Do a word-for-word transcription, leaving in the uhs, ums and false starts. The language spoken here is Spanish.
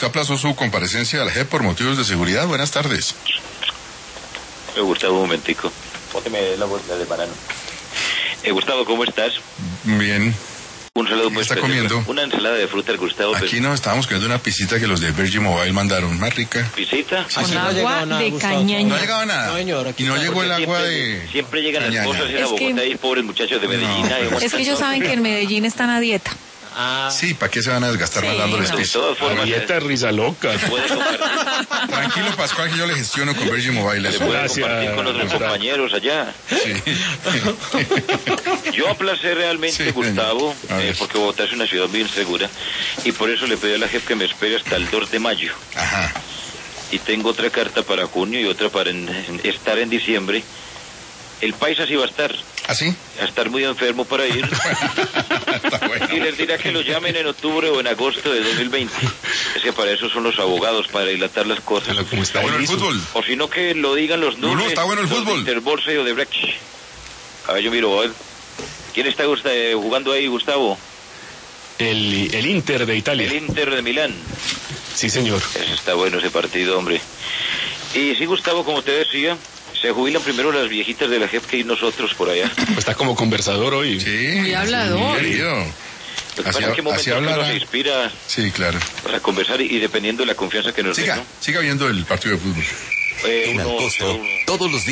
usted aplazó su comparecencia a la J E P por motivos de seguridad. Buenas tardes. Eh, Gustavo, un momentico. Pónteme la bolsa de banano. Eh, Gustavo, ¿cómo estás? Bien. Un saludo muy ¿Está especial. comiendo? Una ensalada de frutas, Gustavo. Aquí nos estábamos comiendo una pisita que los de Virgin Mobile mandaron, más rica. ¿Visita? Sí, Con sí. agua nada, de Gustavo. cañaña. No ha llegado nada. No, señor, aquí y no está. llegó el Porque agua siempre, de... Siempre llegan cañaña. las cosas en la Es que- Bogotá y pobres muchachos de Medellín. No. Ay, Es que ellos saben que en Medellín están a dieta. Ah, Sí, ¿para qué se van a desgastar Sí, mandándoles no. De piso? todas formas, Dieta risa loca. se puede compartir, Tranquilo, Pascual, que yo le gestiono con Virgin Mobile se eso. puede Gracias, compartir con otros Gustavo. compañeros allá. Sí. Yo aplacé realmente, Sí, Gustavo, a eh, ver. porque Bogotá es una ciudad bien segura, y por eso le pedí a la jefe que me espere hasta el dos de mayo. Ajá. Y tengo otra carta para junio y otra para en- en- estar en diciembre. El paisa sí va a estar, ¿Así? a estar muy enfermo para ir, Está bueno. y les dirá que lo llamen en octubre o en agosto de dos mil veinte. Es que para eso son los abogados, para dilatar las cosas. Como está Está bueno el liso. fútbol. O si no, que lo digan los Lulú, lunes. está bueno el los fútbol. de Interbolsa y Odebrecht. A ver, yo miro, a ver. ¿Quién está Gusta- eh, jugando ahí, Gustavo? El, el Inter de Italia. El Inter de Milán. Sí, señor. Ese está bueno ese partido, hombre. Y sí, Gustavo, como te decía, se jubilan primero las viejitas de la J E P que y nosotros por allá. Pues está como conversador hoy. Sí. Muy hablador. Sí, querido. Lo que Así, pasa es que en así momentos que hablará. uno se inspira Sí, claro. para conversar y, y dependiendo de la confianza que nos den, Siga, ¿no? siga viendo el partido de fútbol. Eh, En uno, Alcosto, uno- todos los días.